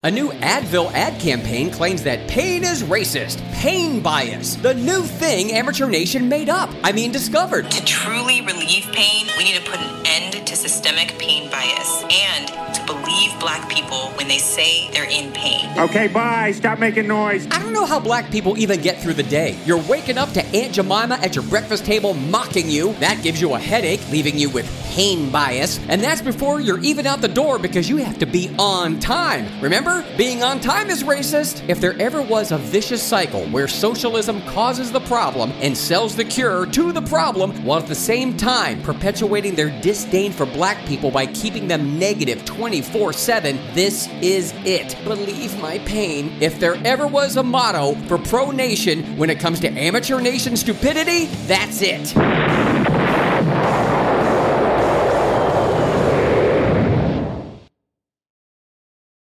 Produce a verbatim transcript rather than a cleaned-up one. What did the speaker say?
A new Advil ad campaign claims that pain is racist. Pain bias. The new thing Amateur Nation made up. I mean, discovered. To truly relieve pain, we need to put an end to systemic pain bias and to believe black people when they say they're in pain. Okay, bye. Stop making noise. I don't know how black people even get through the day. You're waking up to Aunt Jemima at your breakfast table mocking you. That gives you a headache, leaving you with pain bias. And that's before you're even out the door because you have to be on time. Remember? Being on time is racist. If there ever was a vicious cycle where socialism causes the problem and sells the cure to the problem, while at the same time perpetuating their disdain for black people by keeping them negative twenty-four seven, this is it. Believe my pain. If there ever was a motto for Pro Nation when it comes to Amateur Nation stupidity, that's it.